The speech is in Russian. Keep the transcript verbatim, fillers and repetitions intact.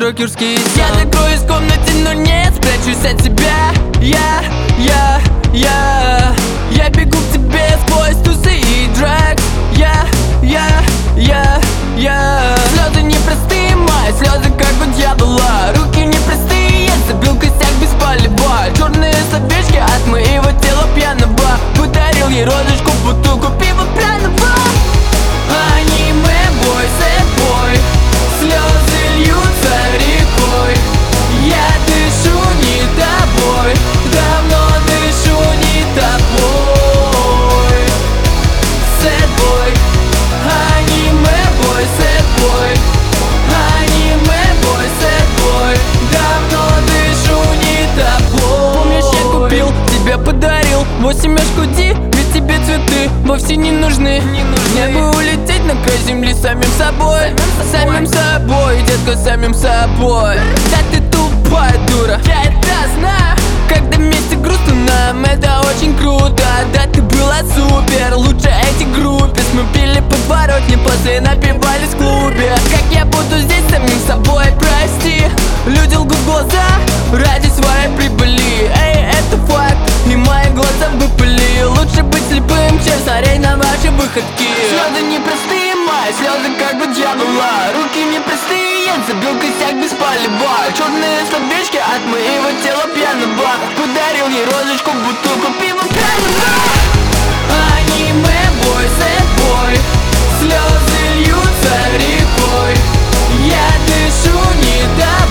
рокерский сон. Я закроюсь в комнате, но не спрячусь от тебя. Я, я, я Я бегу к тебе сквозь тусы и дракс. Я, я, я, я Слезы непростые мои, слезы как у дьявола. Руки непростые, забил косяк без полива. Черные словечки от моего тела пьяного. Подарил ей розочку, бутылку пива пряного. Аниме бой, сэд бой. Слезы льются рекой. Я дышу не тобой, давно дышу не тобой. Сэд бой, аниме бой, сэд бой. Аниме бой, сэд бой. Давно дышу не тобой. Помнишь, я купил, тебе подарил восемёшку Ди, ведь тебе цветы вовсе не нужны. Не нужны. Мне бы улететь на край земли самим собой. Самим собой, детка, самим собой. Да ты тупая дура, я это знаю. Когда вместе грустно нам, это очень круто. Да ты была супер, лучше эти группе. Мы пили подворотни, после напивались в клубе. Как я буду здесь самим собой, прости. Люди лгут в глаза ради своей прибыли. Эй, это факт, и мои глаза выпали. Лучше быть слепым, чем смотреть на ваши выходки. Слезы непростые мои, слезы как у дьявола. Руки непростые, я забил косяк без полива. Черные словечки от моего тела пьяного. Подарил ей розочку, бутылку пива пряного. Аниме бой, сэд бой. Слезы льются рекой. Я дышу не тобой.